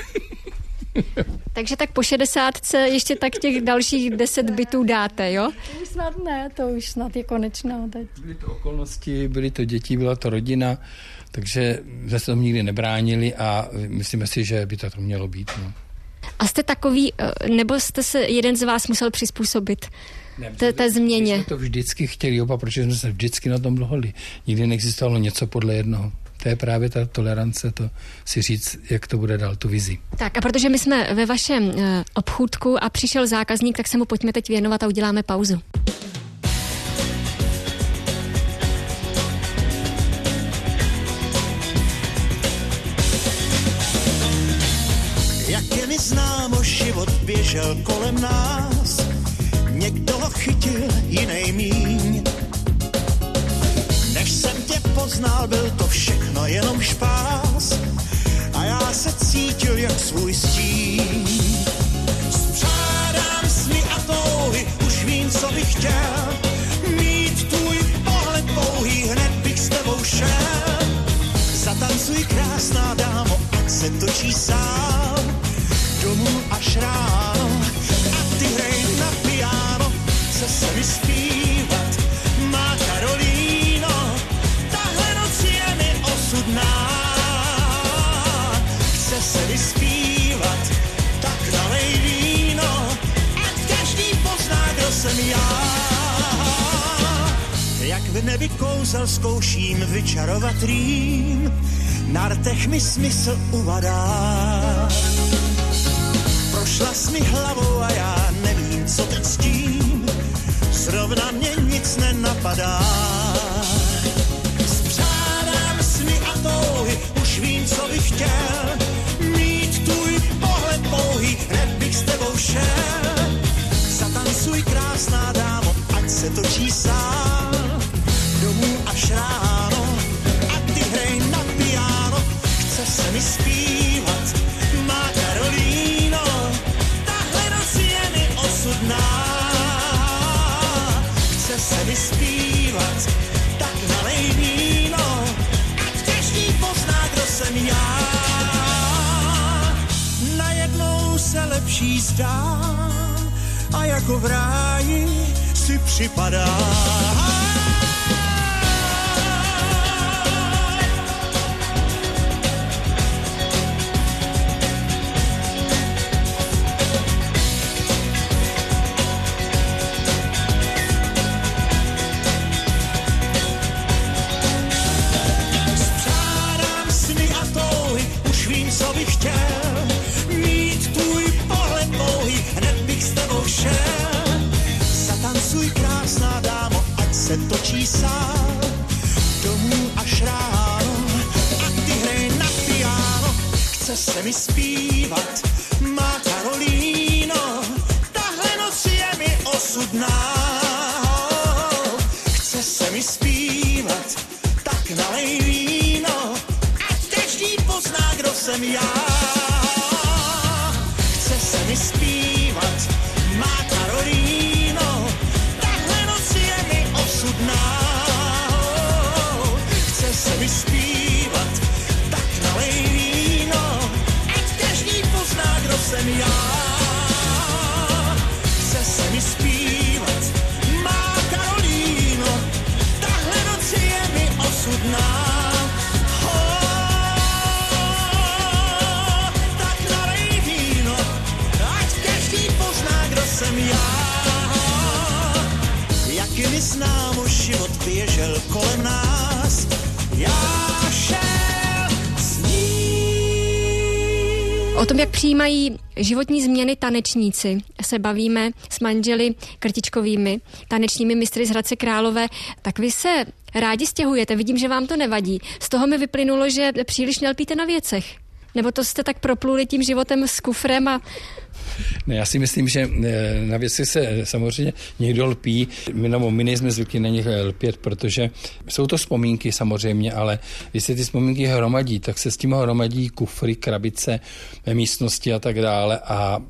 Speaker 1: Takže tak po 60 ještě tak těch dalších 10 bytů dáte, jo?
Speaker 4: To už snad ne, to už snad je konečná teď.
Speaker 3: Byly to okolnosti, byly to děti, byla to rodina, takže jsme se tomu nikdy nebránili a myslíme si, že by to mělo být. No.
Speaker 1: A jste takový, nebo jste se jeden z vás musel přizpůsobit té změně?
Speaker 3: My jsme to vždycky chtěli oba, protože jsme se vždycky na tom dohodli. Nikdy neexistovalo něco podle jednoho. To je právě ta tolerance, to si říct, jak to bude dál, tu vizi.
Speaker 1: Tak a protože my jsme ve vašem obchůdku a přišel zákazník, tak se mu pojďme teď věnovat a uděláme pauzu.
Speaker 2: Jak je mi známo, život běžel kolem nás, někdo ho chytil, jinej míň. Než jsem tě poznal, byl to všechno jenom špás a já se cítil jak svůj stín. Spřádám sny a touhy, už vím, co bych chtěl, mít tvůj pohled pouhý, hned bych s tebou šel. Zatancuj, krásná dámo, ať se točí sám, domů až ráno, a ty hrej na piano, chce se mi zpívat, má Karolíno, tahle noc je mi osudná. Chce se mi zpívat, tak nalej víno, ať každý pozná, kdo jsem já. Jak v nebi kouzel zkouším vyčarovat rým, na rtech mi smysl uvadá. Prošla jsi mi hlavou a já nevím, co teď s tím, zrovna mě nic nenapadá. Spřádám sny a touhy, už vím, co bych chtěl, mít tvůj pohled pouhý, hned bych s tebou šel. Zatancuj, krásná dámo, ať se točí sál, domů až ráno, a ty hrej na piano, chce se mi zpívat, má Karolíno, tahle noc je mi osudná. Chce se mi zpívat, tak nalej víno, ať každý pozná, kdo jsem já. Najednou se lepší zdám a jako v ráji si připadá. se točí sál, domů až ráno a ty hrej na piano. Chce se mi zpívat, má Karolíno, tahle noc je mi osudná. Chce se mi zpívat, tak nalej víno, ať každý pozná, kdo jsem já. Chce se mi zpívat, má Karolíno, tahle noc je mi osudná. Chce se mi zpívat, tak nalej víno, ať každý pozná, kdo jsem já. Chce se mi zpívat, má Karolíno, tahle noc je mi osudná. Tak nalej víno, ať každý pozná, kdo jsem já. Jak mi známo, život běžel kolem nás, já šel s ním.
Speaker 1: O tom, jak přijímají životní změny tanečníci, se bavíme s manželi Krtičkovými, tanečními mistry z Hradce Králové. Tak vy se rádi stěhujete, vidím, že vám to nevadí. Z toho mi vyplynulo, že příliš nelpíte na věcech. Nebo to jste tak propluli tím životem s kufrem a...
Speaker 3: Ne, já si myslím, že na věci se samozřejmě někdo lpí. My nejsme zvyklí na nich lpět, protože jsou to vzpomínky samozřejmě, ale když se ty vzpomínky hromadí, tak se s tím hromadí kufry, krabice, místnosti a tak dále a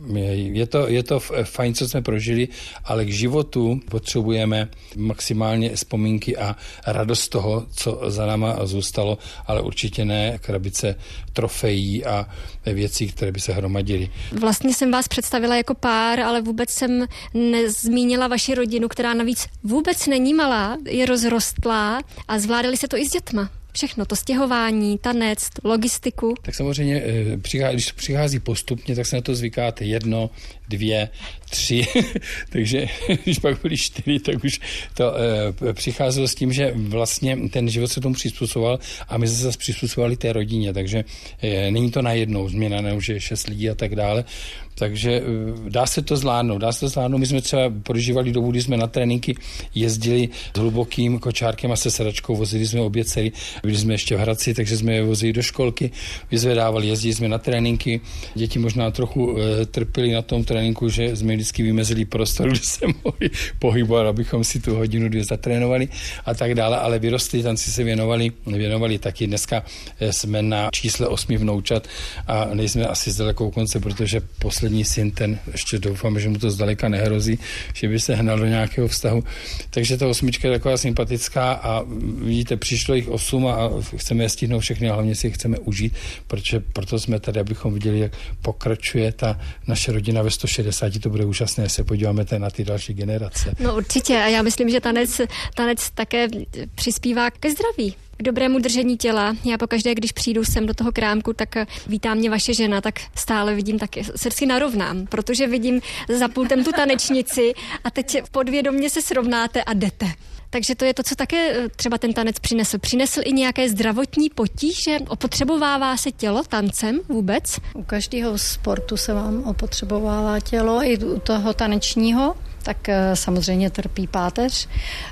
Speaker 3: je to fajn, co jsme prožili, ale k životu potřebujeme maximálně vzpomínky a radost toho, co za náma zůstalo, ale určitě ne krabice trofejí a věcí, které by se hromadily.
Speaker 1: Vlastně jsem vás představila jako pár, ale vůbec jsem nezmínila vaši rodinu, která navíc vůbec není malá, je rozrostlá a zvládali se to i s dětma. Všechno, to stěhování, tanec, logistiku.
Speaker 3: Tak samozřejmě, když přichází postupně, tak se na to zvykáte 1, 2, 3, takže když pak byli 4, tak už to přicházelo s tím, že vlastně ten život se tomu přizpůsoboval a my jsme se zase přizpůsobovali té rodině, takže není to najednou změna, ne už je 6 lidí a tak dále. Takže dá se to zvládnout. My jsme třeba prožívali dobu, kdy jsme na tréninky jezdili s hlubokým kočárkem a se sedačkou, vozili jsme obě dcery, byli jsme ještě v Hradci, takže jsme je vozili do školky, vyzvedávali, jezdili jsme na tréninky. Děti možná trochu trpěli na tom tréninku, že jsme vždycky vymezili prostor, kde se mohli pohybovat, abychom si tu hodinu, 2 zatrénovali a tak dále, ale vyrostli, tanci se věnovali taky. Dneska jsme na čísle 8 vnoučat a nejsme asi z dalekou konce, protože poslední syn, ten ještě doufám, že mu to zdaleka nehrozí, že by se hnal do nějakého vztahu. Takže ta 8 je taková sympatická a vidíte, přišlo jich 8 a chceme je stihnout všechny a hlavně si je chceme užít, protože proto jsme tady, abychom viděli, jak pokračuje ta naše rodina ve 160, to bude úžasné, se podíváme na ty další generace.
Speaker 1: No určitě a já myslím, že tanec také přispívá ke zdraví. K dobrému držení těla. Já pokaždé, když přijdu sem do toho krámku, tak vítá mě vaše žena, tak stále vidím, tak se si narovnám, protože vidím za pultem tu tanečnici a teď podvědomě se srovnáte a jdete. Takže to je to, co také třeba ten tanec přinesl. Přinesl i nějaké zdravotní potíže? Opotřebovává se tělo tancem vůbec?
Speaker 4: U každého sportu se vám opotřebovává tělo, i u toho tanečního, tak samozřejmě trpí páteř,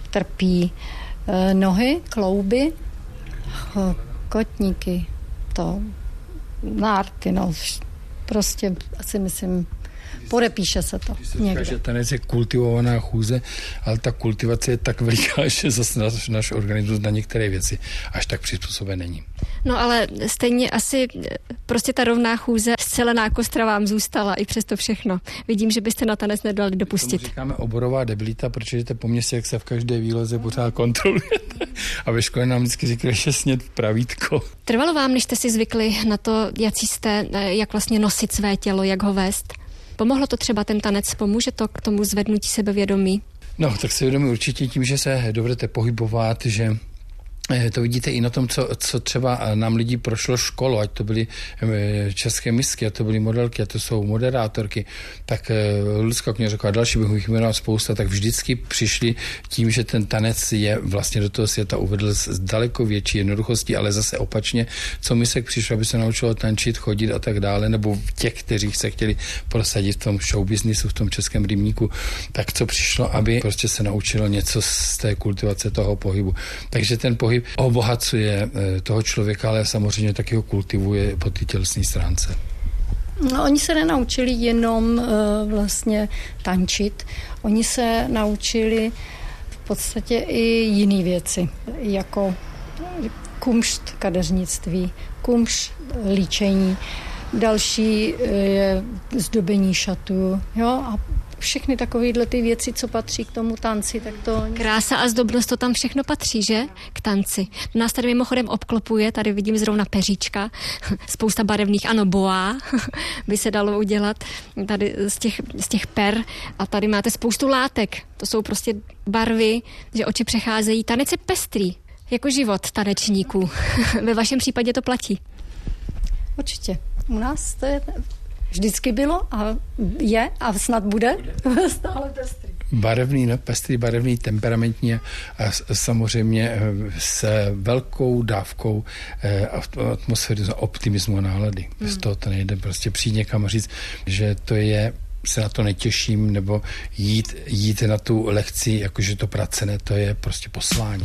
Speaker 4: trpí nohy, klouby, kotníky, nárty, prostě asi myslím, podepíše se to někde.
Speaker 3: Že tanec je kultivovaná chůze, ale ta kultivace je tak veliká, že zase náš organismus na některé věci až tak přizpůsoben není.
Speaker 1: No ale stejně asi prostě ta rovná chůze, scelená kostra vám zůstala i přes to všechno. Vidím, že byste na tanec nedali dopustit.
Speaker 3: Tomu říkáme oborová debilita, protože po městě, jak se v každé výleze pořád kontrolujete. A ve škole nám vždycky říkali, že sněd pravítko.
Speaker 1: Trvalo vám, než jste si zvykli na to, jací jste, jak vlastně nosit své tělo, jak ho vést? Pomohlo to třeba ten tanec? Pomůže to k tomu zvednutí sebevědomí?
Speaker 3: No, tak sebevědomí určitě tím, že se dovedete pohybovat, že To vidíte i na tom, co třeba nám lidi prošlo školu, ať to byly české mistky, ať to byly modelky, ať to jsou moderátorky, tak Lucka Kněžová a další bych jich jmenoval spousta, tak vždycky přišli tím, že ten tanec je vlastně do toho světa uvedl s daleko větší jednoduchostí, ale zase opačně, co misek přišlo, aby se naučilo tančit, chodit a tak dále, nebo těch, kteří se chtěli prosadit v tom showbiznisu, v tom českém rybníku, tak co přišlo, aby prostě se naučilo něco z té kultivace toho pohybu. Takže ten pohyb obohacuje toho člověka, ale samozřejmě taky ho kultivuje po té tělesné stránce.
Speaker 4: No, oni se nenaučili jenom vlastně tančit, oni se naučili v podstatě i jiné věci, jako kumšt kadeřnictví, kumšt líčení, další je zdobení šatů, jo, a všechny takovéhle ty věci, co patří k tomu tanci, tak to...
Speaker 1: Krása a zdobnost, to tam všechno patří, že? K tanci. Nás tady mimochodem obklopuje, tady vidím zrovna peříčka, spousta barevných, ano, boa by se dalo udělat tady z těch per a tady máte spoustu látek. To jsou prostě barvy, že oči přecházejí. Tanec je pestrý, jako život tanečníků. Ve vašem případě to platí.
Speaker 4: Určitě. U nás to je... Vždycky bylo a je a snad bude stále pestrý.
Speaker 3: Barevný, no, pestrý, barevný, temperamentní a samozřejmě s velkou dávkou atmosféry, optimismu a nálady. Bez toho to nejde prostě přijít někam a říct, že to je, se na to netěším, nebo jít na tu lekci, jakože to pracené, to je prostě poslání.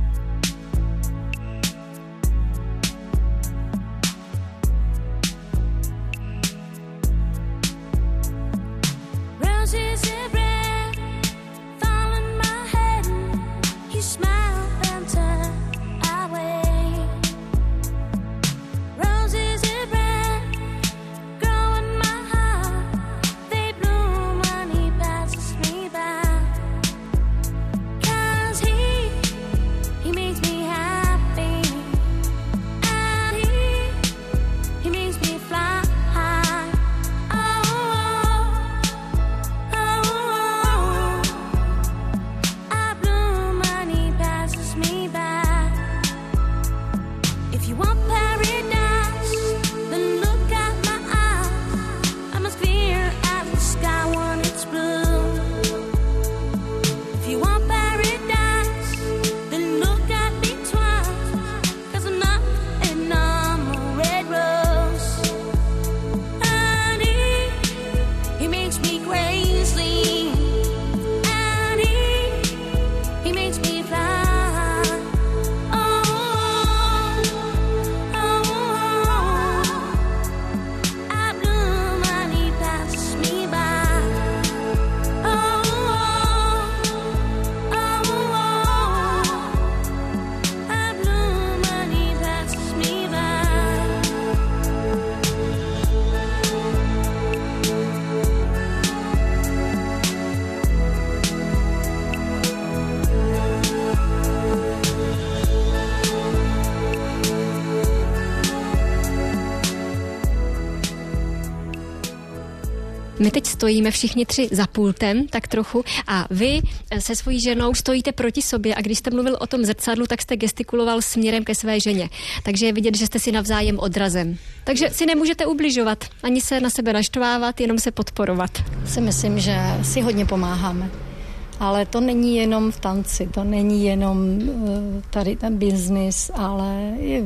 Speaker 1: My teď stojíme všichni tři za pultem, tak trochu, a vy se svojí ženou stojíte proti sobě a když jste mluvil o tom zrcadlu, tak jste gestikuloval směrem ke své ženě. Takže je vidět, že jste si navzájem odrazem. Takže si nemůžete ubližovat, ani se na sebe naštvávat, jenom se podporovat.
Speaker 4: Si myslím, že si hodně pomáháme. Ale to není jenom v tanci, to není jenom tady ten biznis, ale i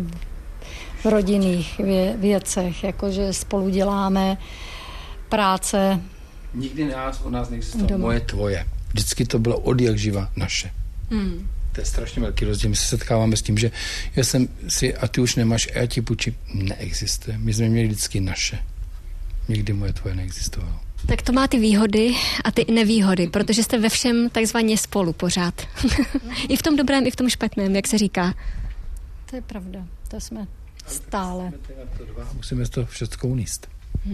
Speaker 4: v rodinných věcech, jakože spolu děláme práce.
Speaker 3: Nikdy u nás neexistovalo moje, tvoje. Vždycky to bylo od jak živa naše. To je strašně velký rozdíl. My se setkáváme s tím, že já jsem si a ty už nemáš a já ti půjčím. Neexistuje. My jsme měli vždycky naše. Nikdy moje, tvoje neexistovalo.
Speaker 1: Tak to má ty výhody a ty nevýhody, protože jste ve všem takzvaně spolu pořád. I v tom dobrém, i v tom špatném, jak se říká.
Speaker 4: To je pravda. To jsme stále.
Speaker 3: Musíme to všechno uníst.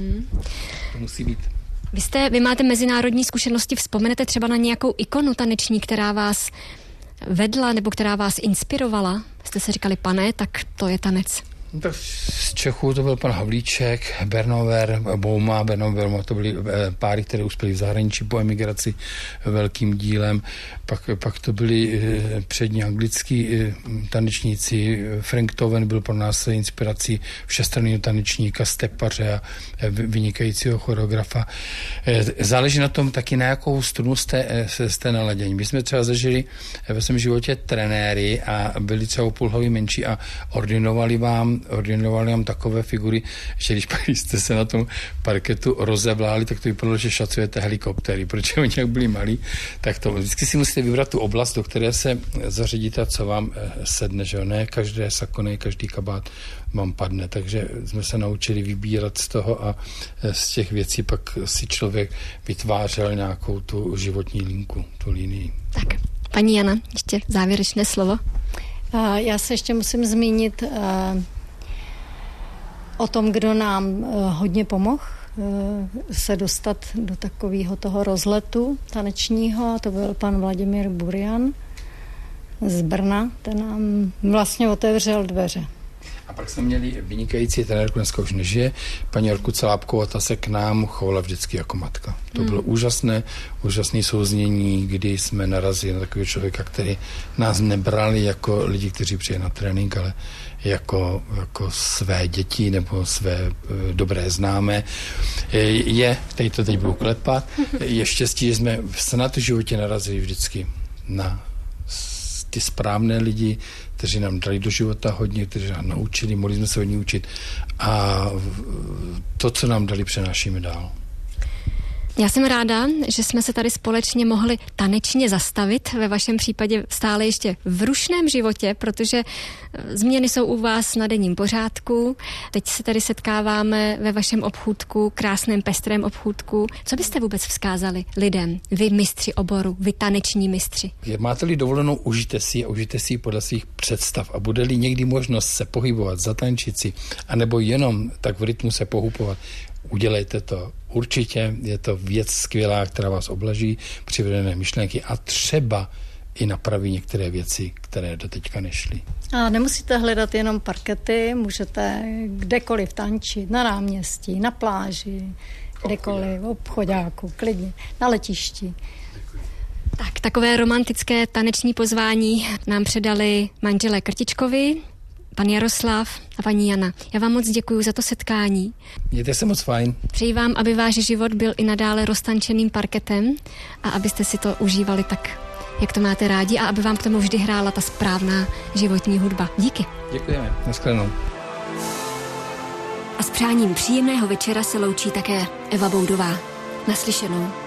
Speaker 3: To musí být.
Speaker 1: Vy máte mezinárodní zkušenosti, vzpomenete třeba na nějakou ikonu taneční, která vás vedla nebo která vás inspirovala? Jste se říkali, pane, tak to je tanec.
Speaker 3: Tak z Čechů to byl pan Havlíček, Bernover, Bouma, to byly páry, které uspěly v zahraničí po emigraci velkým dílem. Pak to byli přední anglický tanečníci. Frank Toven byl pro nás inspirací všestranného tanečníka, stepaře a vynikajícího choreografa. Záleží na tom taky, na jakou strunu jste naladění. My jsme třeba zažili ve svém životě trenéry a byli třeba o půl hlavy menší a ordinovali vám takové figury, že když jste se na tom parketu rozevláli, tak to vypadalo, že šacujete helikoptéry, protože oni jak byli malí, tak to vždycky si musíte vybrat tu oblast, do které se zařadíte a co vám sedne, že ne každé sako, ne každý kabát vám padne, takže jsme se naučili vybírat z toho a z těch věcí pak si člověk vytvářel nějakou tu životní linku, tu linii.
Speaker 1: Tak, paní Jana, ještě závěrečné slovo.
Speaker 4: Já se ještě musím zmínit o tom, kdo nám hodně pomohl se dostat do takového toho rozletu tanečního. To byl pan Vladimír Burian z Brna. Ten nám vlastně otevřel dveře.
Speaker 3: A pak jsme měli vynikající trenérku, dneska už nežije, paní Jarku Celápkovou, ta se k nám chovala vždycky jako matka. To bylo úžasné souznění, kdy jsme narazili na takového člověka, který nás nebrali jako lidi, kteří přijeli na trénink, ale jako své děti nebo své dobré známé. Teď budu klepat, je štěstí, že jsme snad v životě narazili vždycky na ty správné lidi, kteří nám dali do života hodně, kteří nám naučili, mohli jsme se hodně učit a to, co nám dali, přenášíme dál.
Speaker 1: Já jsem ráda, že jsme se tady společně mohli tanečně zastavit, ve vašem případě stále ještě v rušném životě, protože změny jsou u vás na denním pořádku. Teď se tady setkáváme ve vašem obchůdku, krásném pestrém obchůdku. Co byste vůbec vzkázali lidem, vy mistři oboru, vy taneční mistři?
Speaker 3: Máte-li dovolenou, užijte si ji podle svých představ a bude-li někdy možnost se pohybovat, zatančit si, anebo jenom tak v rytmu se pohybovat, udělejte to. Určitě je to věc skvělá, která vás oblaží, přivedené myšlenky a třeba i napraví některé věci, které do teďka nešly.
Speaker 4: A nemusíte hledat jenom parkety, můžete kdekoliv tančit, na náměstí, na pláži, kdekoliv, v obchoďáku, klidně, na letišti.
Speaker 1: Tak, takové romantické taneční pozvání nám předali manželé Krtičkovi, pan Jaroslav a paní Jana. Já vám moc děkuji za to setkání.
Speaker 3: Mějte se moc fajn.
Speaker 1: Přeji vám, aby váš život byl i nadále roztančeným parketem a abyste si to užívali tak, jak to máte rádi a aby vám k tomu vždy hrála ta správná životní hudba. Díky.
Speaker 3: Děkujeme. Naschledanou.
Speaker 1: A s přáním příjemného večera se loučí také Eva Boudová. Naslyšenou.